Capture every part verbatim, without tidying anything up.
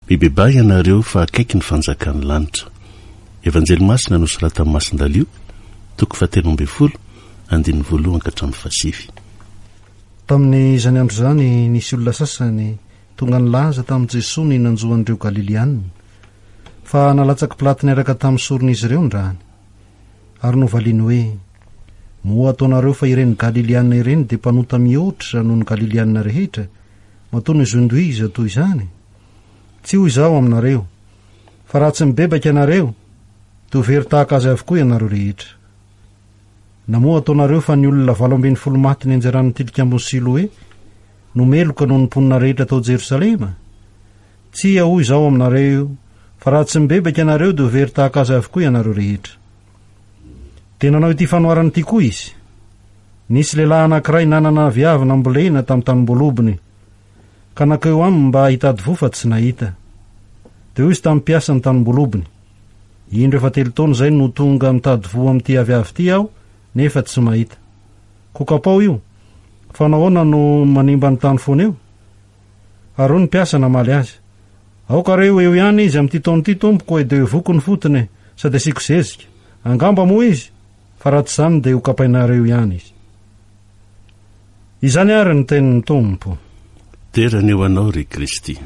bibeba ianareo fa akaiky ny fanjakan'ny lanitra. Evanjely masina no soratan'ny Masindalio toko fahatelo amby folo andin'ny voalohany ka hatramin'ny fasivy. Tamin'ny izany andro zany nisy olona sasany tonga nilaza tamin'i Jesosy ny nanjoan'ireo Galiliana, fa nalatsaky pilaty niaraka tamin'ny soron'izy ireo ndrany, ary novaliany hoe moa ataonareo fa ireny Galiliana ireny dia mpanota mihoatra noho ny Galiliana rehetra, matoa ny zondoiza toy izany. Tsy hoy izao aminareo, fa raha tsy mibebaka ianareo dia very tahaka azy avokoa ianareo rehetra. Na moa ataonareo fa ny olona valo ambin'ny folo maty ny anjaran'ny tilikambony Siloe nomeloka noho ny mponina rehetra tao Jerosalema? Tsy hoy izao aminareo, fa raha tsy mibebaka ianareo dia very tahaka azy avokoa ianareo rehetra. Dia nanao ity fanoharana ity koa izy. Nisy lehilahy anankiray nanana viavina ambolena tamin'ny tanim-bolobony, ka nankeo aminy mba hitady vofa tsy nahita. Dia hoy izy tamin'ny mpiasa ny tanim-bolobony, indro efa telo taona izay no tonga mitady voa amin'ity aviavy ity aho, nefa tsy mahita. Kokapao io, fa nahoana no manimba ny tany foana eo? Ary hoy ny mpiasa namaly azy, aoka reo eo ihany izy amin'ity taon'ity tompoko, dia voko ny fotony sady asiako zezika. Angamba moa izy, fa raha tsy izany dia ho kapainareo ihany izy. Izany ary ny tenin'ny Tompo. Terany eo anao ry Kristy.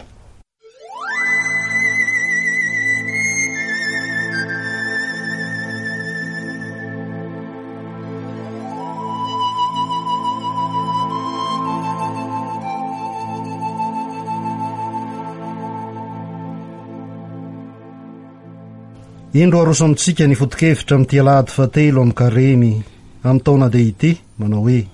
Indro aroso amintsika ny foto-kevitra amin'ity alahady fahatelo amin'ny Karemy amin'ny taona dia ity, manao hoe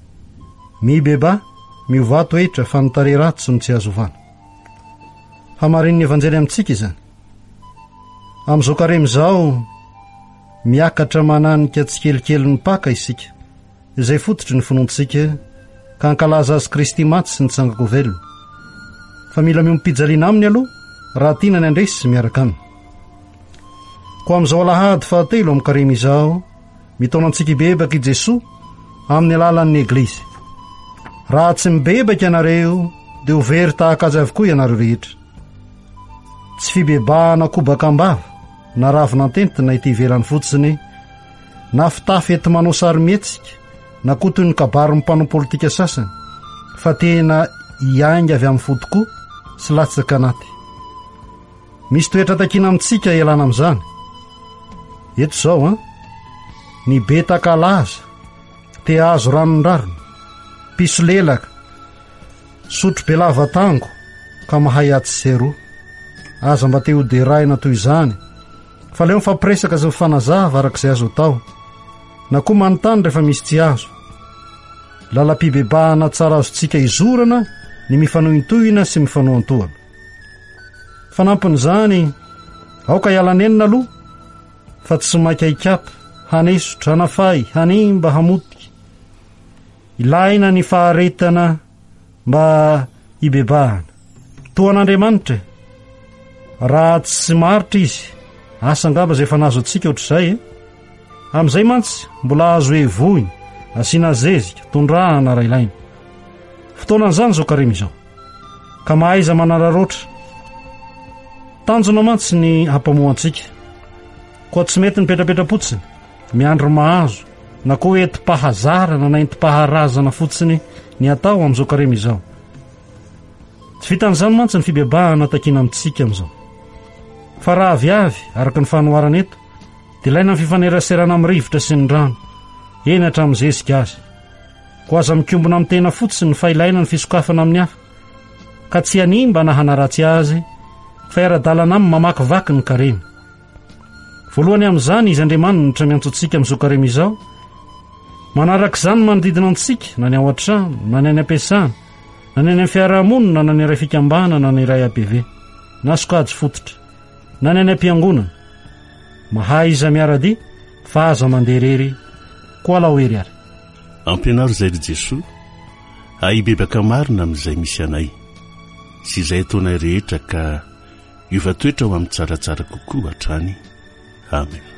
mibeba miovato etra fa nitare ratsy no tsy azo ovana. Hamarin'ny evanjely amintsika izany. Amin'izao Karemy izao miakatra mananika tsikelikely ny paka isika, izay fototry ny finoantsika ka ankalaza azy Kristy maty sy nitsangako velona. Fa mila miompijaliana aminy aloha raha tiana ny andresy miaraka aminy. Ko amin'izao alahady fahatelo amin'ny Karemy izao mitaona antsika hibebaka i Jesosy amin'ny alalan'ny Eglizy. Raha tsy mibebaka ianareo dia ho very tahaka azy avokoa ianareo rehetra. Tsy fibebahana kobaka ambava na ravin'antentina ity ivelany fotsiny, na fitafy ety manao sarimihetsika na koa toy ny kabary ny mpanao politika sasany, fa tena hiainga avy amin'ny fotokoa sy latsaka anaty. Misy toetra takina amintsika ialana amin'izany. Eto izao a ny betaka laza, te azo ranondrarona, piso lelaka, sotro be lava tango ka mahay aty sy roa. Aza mba te ho deraina toy izany, fa leo mifampiresaka sy mifanazava arak'izay azo atao, na koa manontany rehefa misy tsy azo. Lalam-pibebahana tsara azontsika izorana ny mifanohintohina sy mifanohantohana. Fanampin'izany, aoka ialanenina aloha, fa tsy maika ikapa, hanesotra, hanafay, hanimba, hamotika. Ilaina ny faharetana mba hibebahana. Toan'Andriamanitra, raha tsy maritra izy, asa angamba izay efa nazo antsika ohatr'izay e. Amin'izay mantsy mbola azo hevoiny, asiana zezika, tondrahana raha ilaina. Fotoanan'izany izao Karemy izao, ka mahaiza manararoatra. Tanjona mantsy ny hampamoantsika. Koa tsy mety nipetrapetra-potsiny, miandro mahazo, na koa enti-pahazarana na enti-paharazana fotsiny ny atao amin'izao Karemy izao. Tsy vitan'izany mantsy ny fibebahana takina amintsika amin'izao. Fa raha aviavy, araka ny fanoharana eto, dia ilaina ny fifaneraserana amin'ny rivotra sy ny rano, eny hatramin'ny zezika azy. Ko aza mikombona amin'ny tena fotsiny fa ilaina ny fisokafana amin'ny hafa, ka tsy hanimba na hanaratsy azy, fa ara-dalana aminy mamakivaky ny Karemy. Voalohany amin'izany izy Andriamanitra miantso antsika amin'izao Karemy izao, manaraka izany manodidina antsika, na ny ao an-trano, na ny any am-piasana, na ny any amin'ny fiarahamonina, na ny iray fikambanana, na ny iray A P V, na sokajy fototra, na ny any am-piangonana. Mahay iza miaradi, fa aza manderery, koa lao hery ary. Ampianaro izay ry Jesosy, ahibebaka marina amin'izay misy anay, sy izay ataonay rehetra ka hiova toetra ho amin'ny tsaratsara kokoa hatrany. Amen.